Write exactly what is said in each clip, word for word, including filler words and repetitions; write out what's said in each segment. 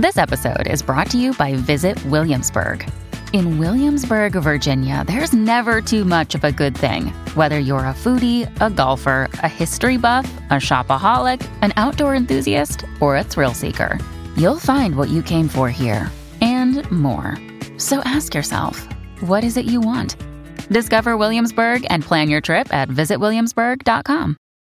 This episode is brought to you by Visit Williamsburg. In Williamsburg, Virginia, there's never too much of a good thing. Whether you're a foodie, a golfer, a history buff, a shopaholic, an outdoor enthusiast, or a thrill seeker, you'll find what you came for here and more. So ask yourself, what is it you want? Discover Williamsburg and plan your trip at visit williamsburg dot com.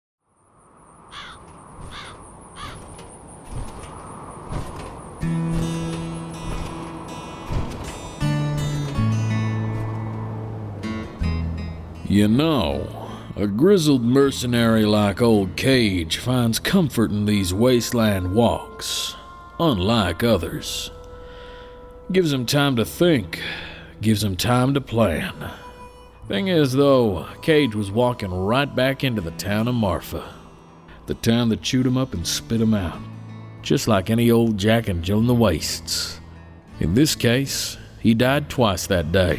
You know, a grizzled mercenary like old Cage finds comfort in these wasteland walks, unlike others. Gives him time to think, gives him time to plan. Thing is, though, Cage was walking right back into the town of Marfa. The town that chewed him up and spit him out, just like any old Jack and Jill in the Wastes. In this case, he died twice that day.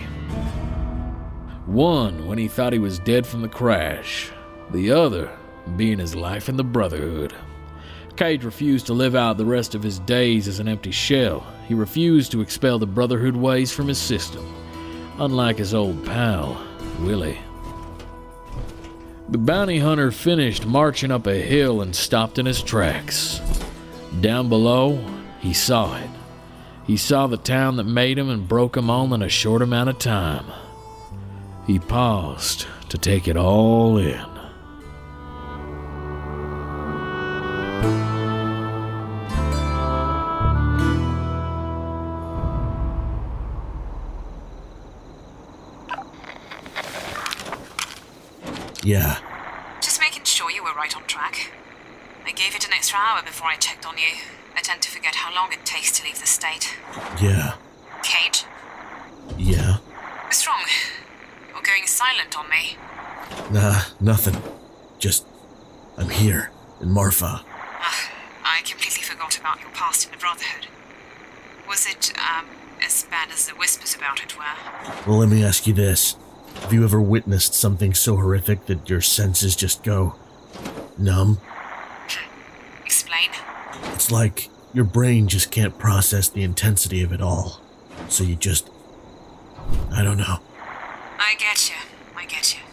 One when he thought he was dead from the crash, the other being his life in the Brotherhood. Cage refused to live out the rest of his days as an empty shell. He refused to expel the Brotherhood ways from his system, unlike his old pal, Willie. The bounty hunter finished marching up a hill and stopped in his tracks. Down below, he saw it. He saw the town that made him and broke him all in a short amount of time. He paused to take it all in. Yeah. Just making sure you were right on track. I gave it an extra hour before I checked on you. I tend to forget how long it takes to leave the state. Yeah. Cage? Yeah. What's wrong? You're going silent on me. Nah, nothing. Just, I'm here, in Marfa. Uh, I completely forgot about your past in the Brotherhood. Was it, um, as bad as the whispers about it were? Well, let me ask you this. Have you ever witnessed something so horrific that your senses just go numb? Explain? It's like your brain just can't process the intensity of it all. So you just, I don't know. I get you. I get you.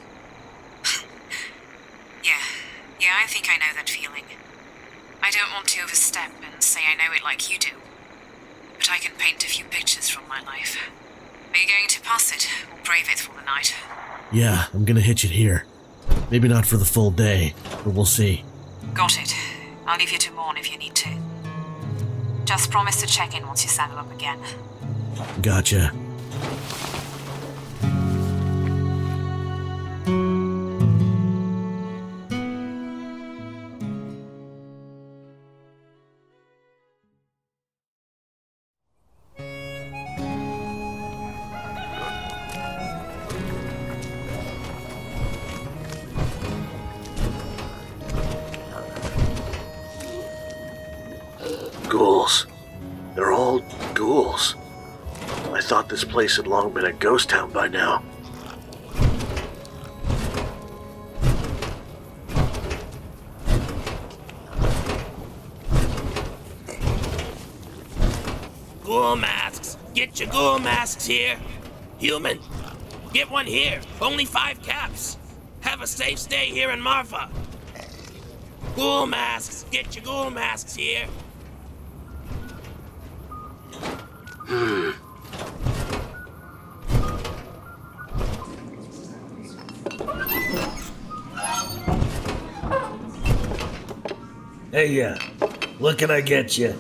yeah. Yeah, I think I know that feeling. I don't want to overstep and say I know it like you do. But I can paint a few pictures from my life. Are you going to pass it, or brave it for the night? Yeah, I'm gonna hitch it here. Maybe not for the full day, but we'll see. Got it. I'll leave you to mourn if you need to. Just promise to check in once you saddle up again. Gotcha. Ghouls. They're all ghouls. I thought this place had long been a ghost town by now. Ghoul masks! Get your ghoul masks here! Human, get one here. Only five caps. Have a safe stay here in Marfa. Ghoul masks! Get your ghoul masks here. Hmm. Hey, uh, what can I get you?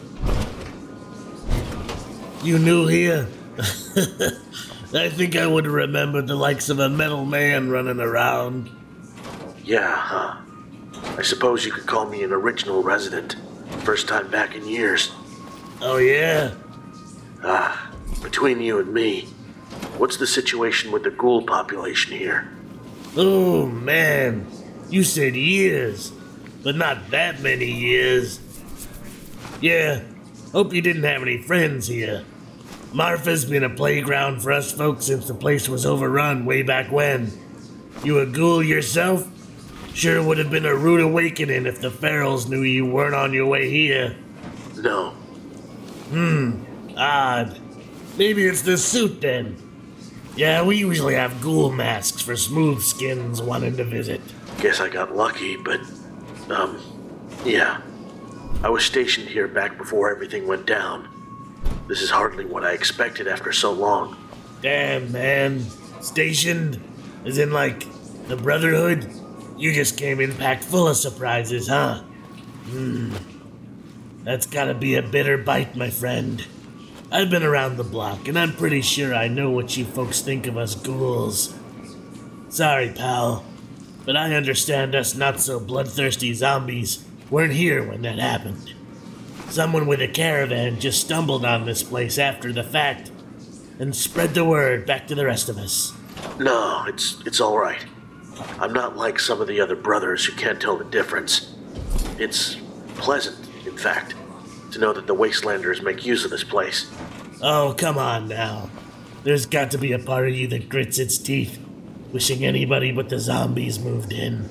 You new here? I think I would remember the likes of a metal man running around. Yeah, huh? I suppose you could call me an original resident. First time back in years. Oh, yeah? Ah, between you and me, what's the situation with the ghoul population here? Oh, man. You said years, but not that many years. Yeah, hope you didn't have any friends here. Marfa's been a playground for us folks since the place was overrun way back when. You a ghoul yourself? Sure would have been a rude awakening if the Ferals knew you weren't on your way here. No. Hmm, odd. Maybe it's the suit then. Yeah, we usually have ghoul masks for smooth skins wanting to visit. Guess I got lucky, but, um, yeah. I was stationed here back before everything went down. This is hardly what I expected after so long. Damn, man. Stationed? As in, like, the Brotherhood? You just came in packed full of surprises, huh? Hmm. That's gotta be a bitter bite, my friend. I've been around the block, and I'm pretty sure I know what you folks think of us ghouls. Sorry, pal, but I understand us not-so-bloodthirsty zombies weren't here when that happened. Someone with a caravan just stumbled on this place after the fact and spread the word back to the rest of us. No, it's it's all right. I'm not like some of the other brothers who can't tell the difference. It's pleasant, in fact, to know that the Wastelanders make use of this place. Oh, come on now. There's got to be a part of you that grits its teeth, wishing anybody but the zombies moved in.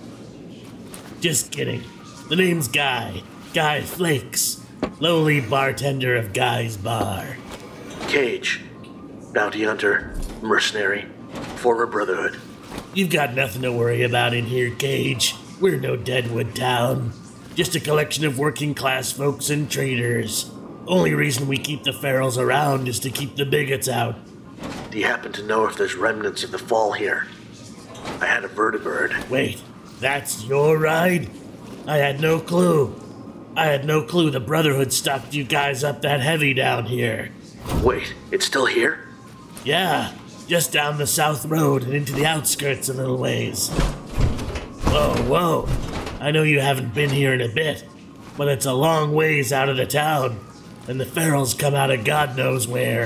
Just kidding. The name's Guy. Guy Flakes. Lowly bartender of Guy's Bar. Cage. Bounty hunter. Mercenary. Former Brotherhood. You've got nothing to worry about in here, Cage. We're no Deadwood town. Just a collection of working-class folks and traders. Only reason we keep the ferals around is to keep the bigots out. Do you happen to know if there's remnants of the fall here? I had a vertibird. Wait, that's your ride? I had no clue. I had no clue the Brotherhood stocked you guys up that heavy down here. Wait, it's still here? Yeah, just down the south road and into the outskirts a little ways. Whoa, whoa. I know you haven't been here in a bit, but it's a long ways out of the town, and the ferals come out of God knows where.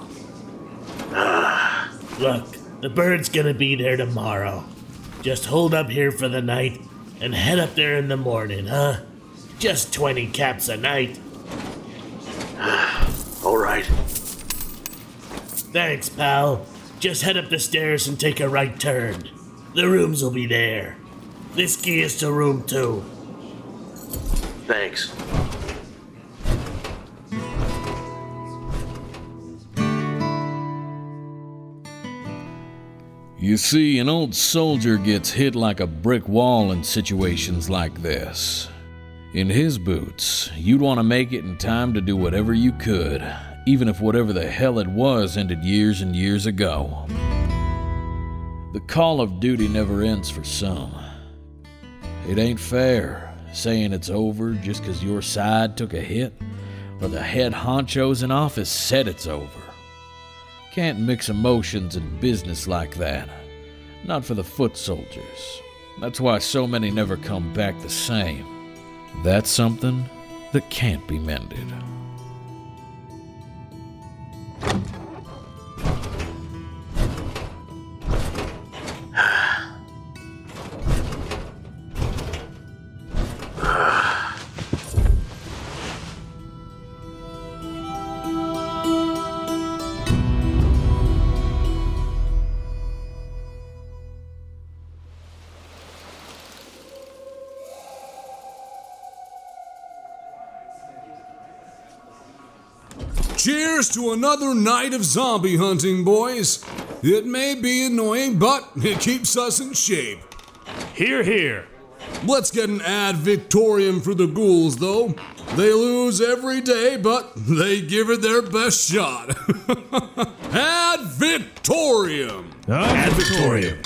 Ah. Look, the bird's gonna be there tomorrow. Just hold up here for the night and head up there in the morning, huh? Just twenty caps a night. All right. Thanks, pal. Just head up the stairs and take a right turn. The rooms will be there. This key is to room two. Thanks. You see, an old soldier gets hit like a brick wall in situations like this. In his boots, you'd want to make it in time to do whatever you could, even if whatever the hell it was ended years and years ago. The call of duty never ends for some. It ain't fair, saying it's over just 'cause your side took a hit, or the head honchos in office said it's over. Can't mix emotions in business like that. Not for the foot soldiers. That's why so many never come back the same. That's something that can't be mended. Cheers to another night of zombie hunting, boys. It may be annoying, but it keeps us in shape. Hear, hear. Let's get an ad victorium for the ghouls, though. They lose every day, but they give it their best shot. Ad victorium! Ad victorium.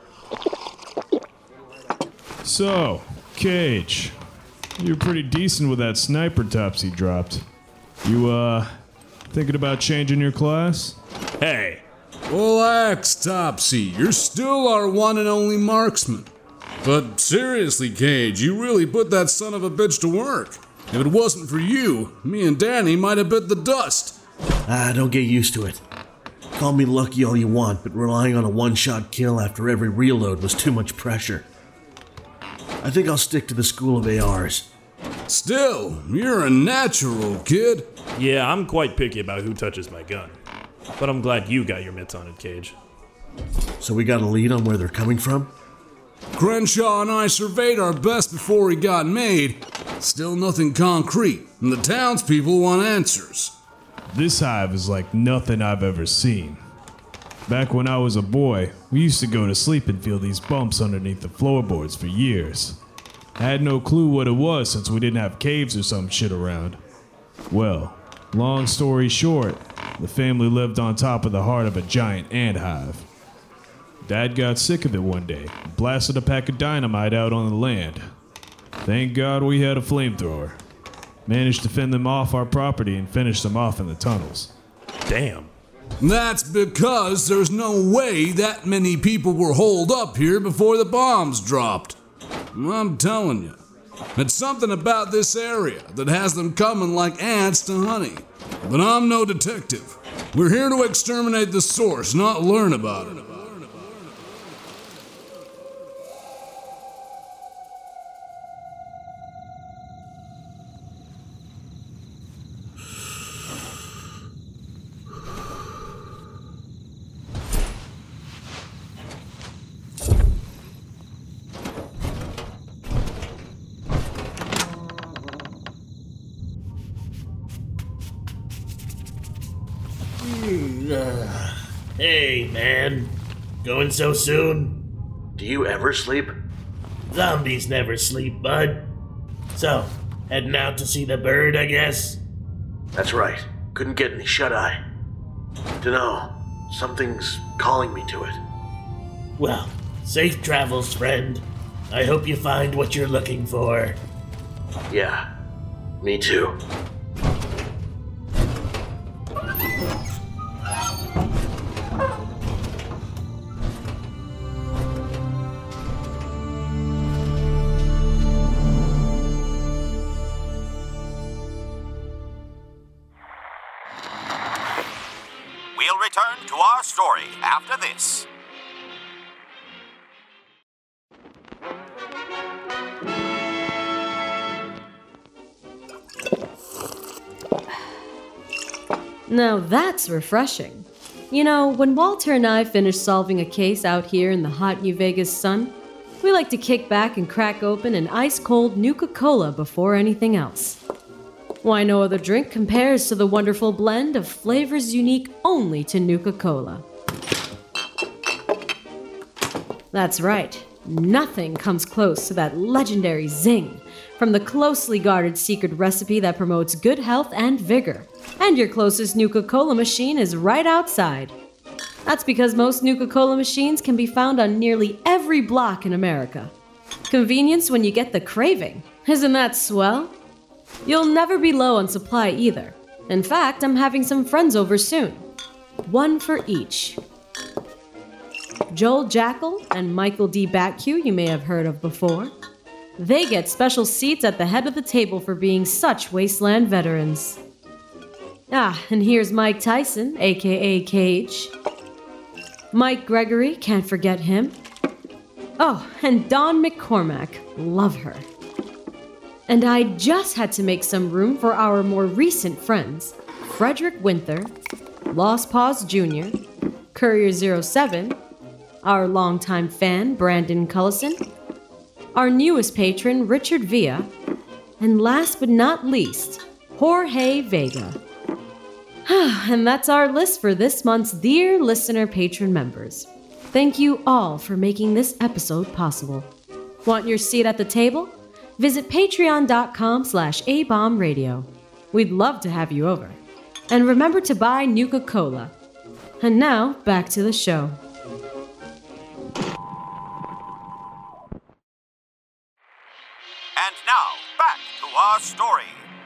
So, Cage, you're pretty decent with that sniper topsy dropped. You, uh, thinking about changing your class? Hey. Relax, Topsy. You're still our one and only marksman. But seriously, Cage, you really put that son of a bitch to work. If it wasn't for you, me and Danny might have bit the dust. Ah, don't get used to it. Call me lucky all you want, but relying on a one-shot kill after every reload was too much pressure. I think I'll stick to the School of A Rs. Still, you're a natural, kid. Yeah, I'm quite picky about who touches my gun. But I'm glad you got your mitts on it, Cage. So we got a lead on where they're coming from? Crenshaw and I surveyed our best before he got made. Still nothing concrete, and the townspeople want answers. This hive is like nothing I've ever seen. Back when I was a boy, we used to go to sleep and feel these bumps underneath the floorboards for years. I had no clue what it was since we didn't have caves or some shit around. Well, long story short, the family lived on top of the heart of a giant ant hive. Dad got sick of it one day and blasted a pack of dynamite out on the land. Thank God we had a flamethrower. Managed to fend them off our property and finish them off in the tunnels. Damn. That's because there's no way that many people were holed up here before the bombs dropped. I'm telling you, it's something about this area that has them coming like ants to honey. But I'm no detective. We're here to exterminate the source, not learn about it. Hey, man. Going so soon? Do you ever sleep? Zombies never sleep, bud. So, heading out to see the bird, I guess? That's right. Couldn't get any shut-eye. Dunno. Something's calling me to it. Well, safe travels, friend. I hope you find what you're looking for. Yeah. Me too. We'll return to our story after this. Now that's refreshing. You know, when Walter and I finish solving a case out here in the hot New Vegas sun, we like to kick back and crack open an ice-cold Nuka-Cola before anything else. Why, no other drink compares to the wonderful blend of flavors unique only to Nuka-Cola. That's right, nothing comes close to that legendary zing from the closely guarded secret recipe that promotes good health and vigor. And your closest Nuka-Cola machine is right outside. That's because most Nuka-Cola machines can be found on nearly every block in America. Convenience when you get the craving. Isn't that swell? You'll never be low on supply either. In fact, I'm having some friends over soon. One for each. Joel Jackal and Michael D. Batcue you may have heard of before. They get special seats at the head of the table for being such wasteland veterans. Ah, and here's Mike Tyson, aka Cage. Mike Gregory, can't forget him. Oh, and Dawn McCormack, love her. And I just had to make some room for our more recent friends, Frederick Winther, Lost Paws Junior, Courier zero seven, our longtime fan, Brandon Cullison, our newest patron, Richard Villa, and last but not least, Jorge Vega. And that's our list for this month's Dear Listener Patron members. Thank you all for making this episode possible. Want your seat at the table? Visit patreon.com slash abombradio. We'd love to have you over. And remember to buy Nuka-Cola. And now, back to the show. And now, back to our story.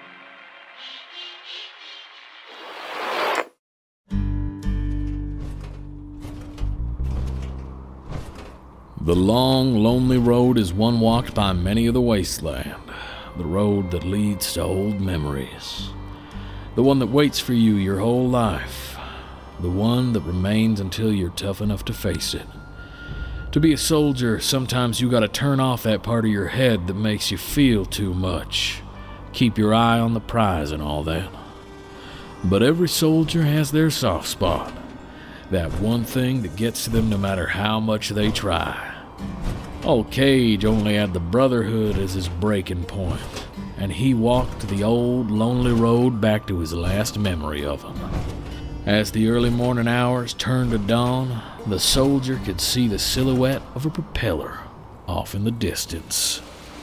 The long, lonely road is one walked by many of the wasteland. The road that leads to old memories. The one that waits for you your whole life. The one that remains until you're tough enough to face it. To be a soldier, sometimes you gotta turn off that part of your head that makes you feel too much. Keep your eye on the prize and all that. But every soldier has their soft spot. That one thing that gets to them no matter how much they try. Old Cage only had the Brotherhood as his breaking point. and he walked the old, lonely road back to his last memory of him. As the early morning hours turned to dawn, the soldier could see the silhouette of a propeller off in the distance.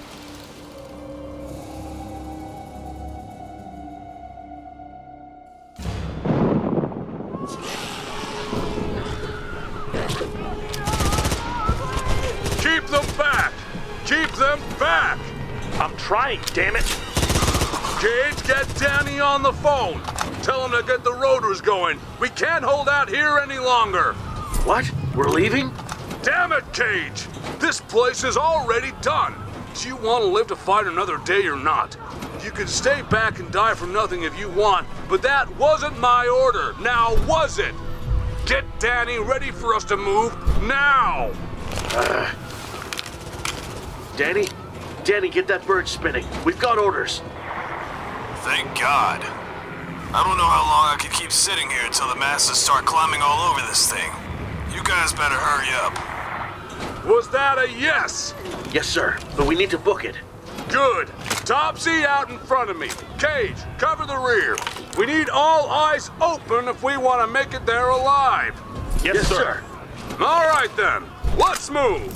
Keep them back! Keep them back! I'm trying, damn it! Cage, get Danny on the phone! Tell him to get the rotors going! We can't hold out here any longer! What? We're leaving? Damn it, Cage! This place is already done! Do you want to live to fight another day or not? You can stay back and die for nothing if you want, but that wasn't my order, now was it? Get Danny ready for us to move, now! Uh, Danny? Danny, get that bird spinning. We've got orders. Thank God. I don't know how long I could keep sitting here until the masses start climbing all over this thing. You guys better hurry up. Was that a yes? Yes, sir, but we need to book it. Good. Topsy out in front of me. Cage, cover the rear. We need all eyes open if we want to make it there alive. Yes, yes sir. sir. All right, then. Let's move.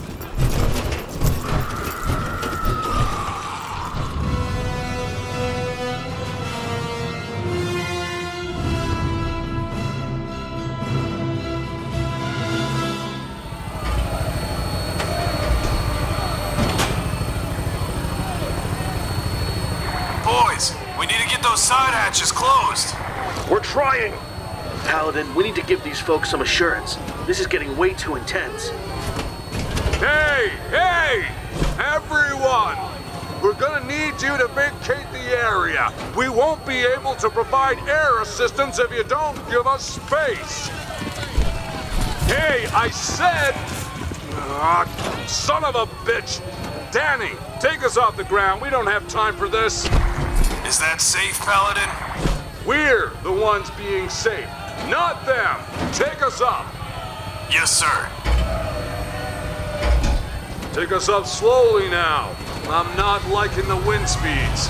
Boys, we need to get those side hatches closed. We're trying. Paladin, we need to give these folks some assurance. This is getting way too intense. Hey, hey! Everyone! We're gonna need you to vacate the area. We won't be able to provide air assistance if you don't give us space. Hey, I said... Uh, son of a bitch! Danny, take us off the ground. We don't have time for this. Is that safe, Paladin? We're the ones being safe, not them. Take us up. Yes, sir. Take us up slowly now. I'm not liking the wind speeds.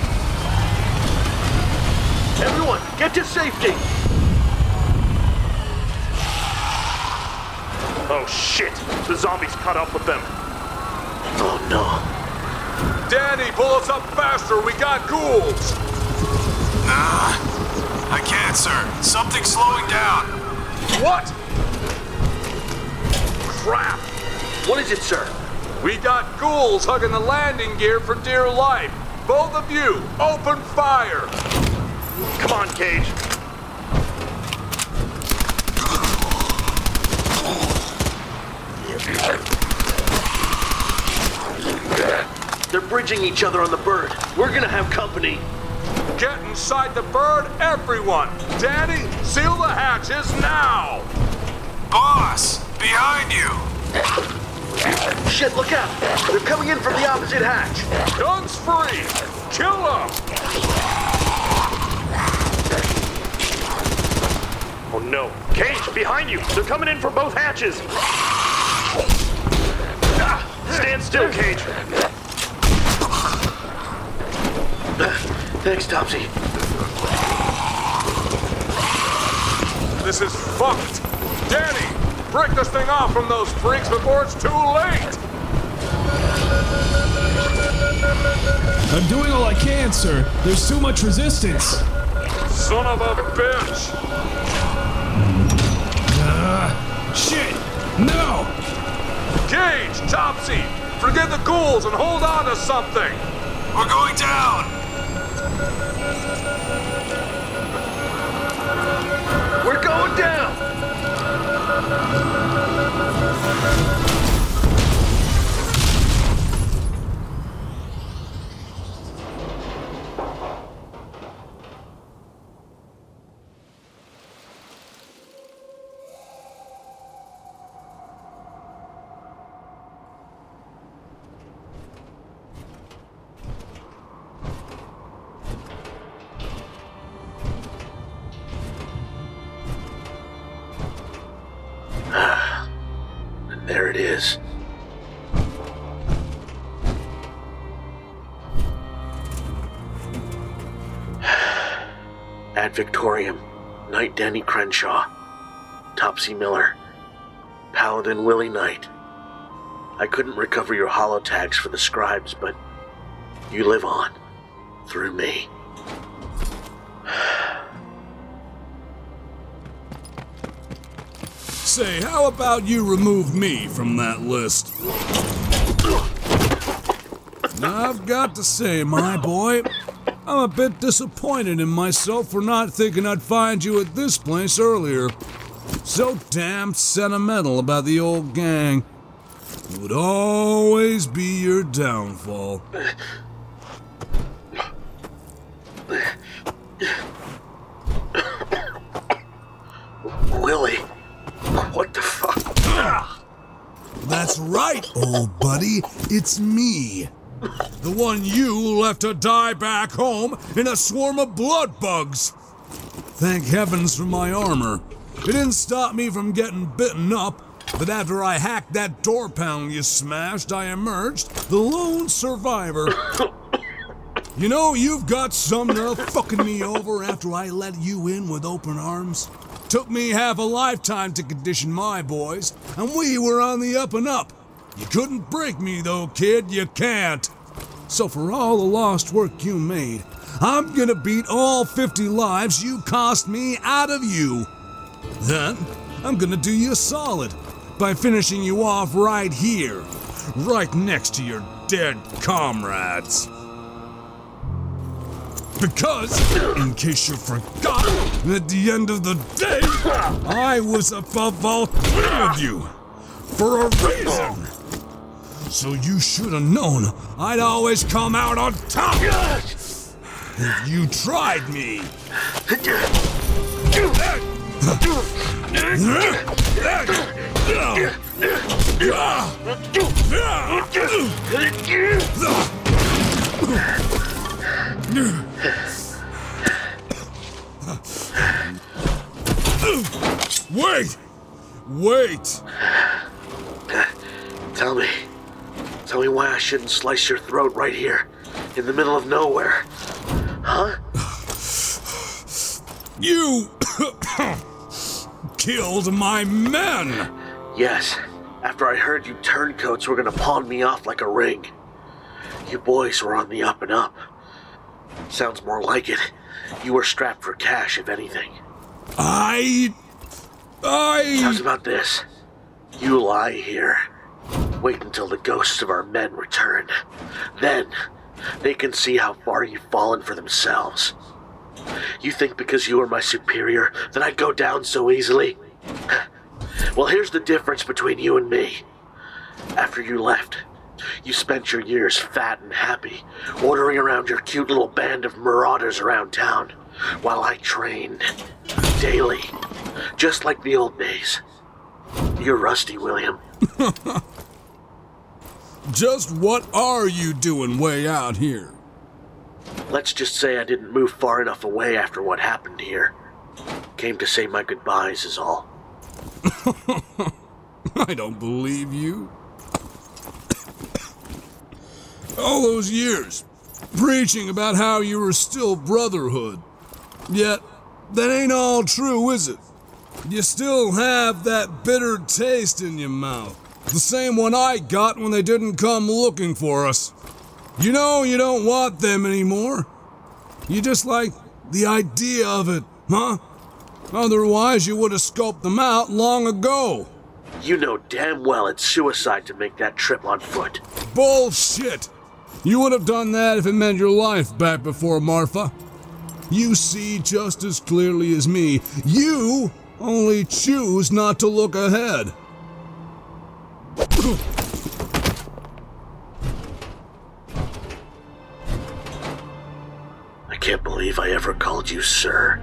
Everyone, get to safety! Oh shit! The zombies caught up with them. Oh no. Danny, pull us up faster. We got ghouls. Nah, I can't, sir. Something's slowing down. What? Crap. What is it, sir? We got ghouls hugging the landing gear for dear life. Both of you, open fire. Come on, Cage. They're bridging each other on the bird. We're gonna have company. Get inside the bird, everyone. Danny, seal the hatches now. Boss, behind you. Shit, look out! They're coming in from the opposite hatch! Guns free! Kill them! Oh no! Cage, behind you! They're coming in from both hatches! Ah, stand still, Cage! Thanks, Topsy. This is fucked! Danny! Break this thing off from those freaks before it's too late! I'm doing all I can, sir. There's too much resistance. Son of a bitch! Uh, shit! No! Cage, Topsy! Forget the ghouls and hold on to something! We're going down! We're going down! There it is. Ad Victorium, Knight Danny Crenshaw, Topsy Miller, Paladin Willie Knight. I couldn't recover your holotags for the scribes, but you live on, through me. Say, how about you remove me from that list? Now, I've got to say, my boy, I'm a bit disappointed in myself for not thinking I'd find you at this place earlier. So damn sentimental about the old gang. It would always be your downfall. Willie, what the fuck? That's right, old buddy. It's me. The one you left to die back home in a swarm of blood bugs. Thank heavens for my armor. It didn't stop me from getting bitten up, but after I hacked that door panel you smashed, I emerged the lone survivor. You know, you've got some nerve fucking me over after I let you in with open arms. Took me half a lifetime to condition my boys, and we were on the up and up. You couldn't break me though, kid, you can't. So for all the lost work you made, I'm gonna beat all fifty lives you cost me out of you. Then, I'm gonna do you a solid by finishing you off right here, right next to your dead comrades. Because, in case you forgot, at the end of the day, I was above all three of you, for a reason. So you should have known I'd always come out on top if you tried me. Wait! Wait! Tell me. Tell me why I shouldn't slice your throat right here, in the middle of nowhere. Huh? You killed my men! Yes, after I heard you turncoats were gonna pawn me off like a ring. You boys were on the up and up. Sounds more like it. You were strapped for cash, if anything. I... I... How's about this? You lie here. Wait until the ghosts of our men return. Then, they can see how far you've fallen for themselves. You think because you are my superior that I'd go down so easily? Well, here's the difference between you and me. After you left, you spent your years fat and happy, ordering around your cute little band of marauders around town, while I trained daily, just like the old days. You're rusty, William. Just what are you doing way out here? Let's just say I didn't move far enough away after what happened here. Came to say my goodbyes is all. I don't believe you. All those years, preaching about how you were still brotherhood. Yet, that ain't all true, is it? You still have that bitter taste in your mouth. The same one I got when they didn't come looking for us. You know you don't want them anymore. You just like the idea of it, huh? Otherwise you would have scoped them out long ago. You know damn well it's suicide to make that trip on foot. Bullshit! You would have done that if it meant your life back before Marfa. You see just as clearly as me. You only choose not to look ahead. I can't believe I ever called you sir.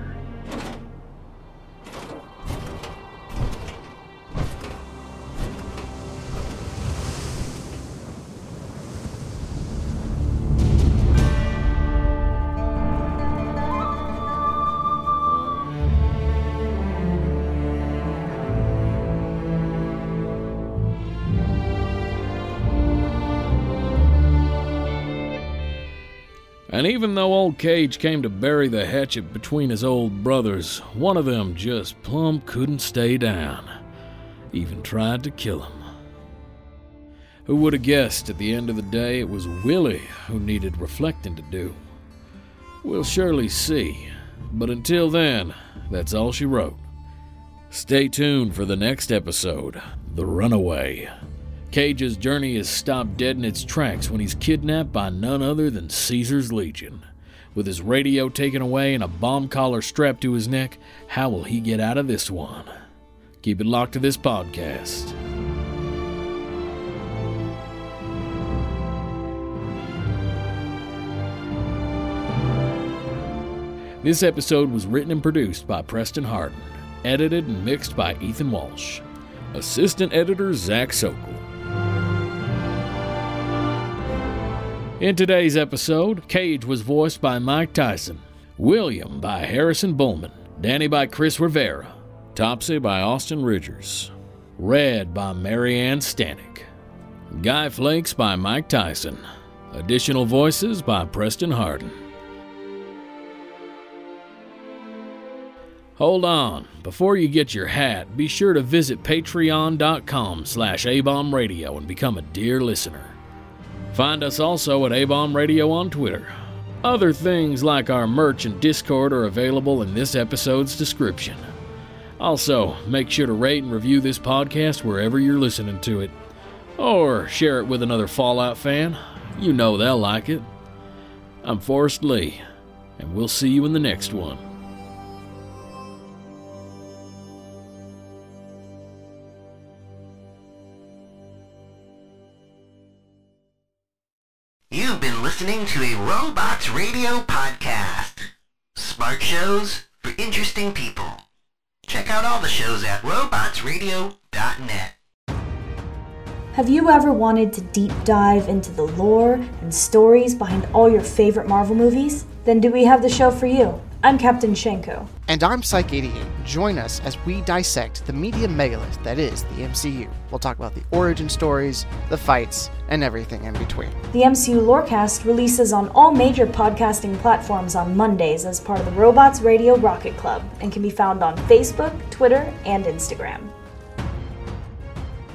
And even though old Cage came to bury the hatchet between his old brothers, one of them just plumb couldn't stay down. Even tried to kill him. Who would have guessed at the end of the day it was Willie who needed reflecting to do? We'll surely see. But until then, that's all she wrote. Stay tuned for the next episode, The Runaway. Cage's journey is stopped dead in its tracks when he's kidnapped by none other than Caesar's Legion. With his radio taken away and a bomb collar strapped to his neck, how will he get out of this one? Keep it locked to this podcast. This episode was written and produced by Preston Hardin, edited and mixed by Ethan Walsh. Assistant editor Zach Sokol. In today's episode, Cage was voiced by Mike Tyson, William by Harrison Bullman, Danny by Chris Rivera, Topsy by Austin Ridgers, Red by Marianne Stanek, Guy Flakes by Mike Tyson, additional voices by Preston Hardin. Hold on, before you get your hat, be sure to visit patreon.com slash abomradio and become a dear listener. Find us also at A-Bomb Radio on Twitter. Other things like our merch and Discord are available in this episode's description. Also, make sure to rate and review this podcast wherever you're listening to it. Or share it with another Fallout fan. You know they'll like it. I'm Forrest Lee, and we'll see you in the next one. You've been listening to a Robots Radio podcast. Smart shows for interesting people. Check out all the shows at robots radio dot net. Have you ever wanted to deep dive into the lore and stories behind all your favorite Marvel movies? Then do we have the show for you? I'm Captain Shenko. And I'm Psych eighty-eight. Join us as we dissect the media megalith that is the M C U. We'll talk about the origin stories, the fights, and everything in between. The M C U Lorecast releases on all major podcasting platforms on Mondays as part of the Robots Radio Rocket Club and can be found on Facebook, Twitter, and Instagram.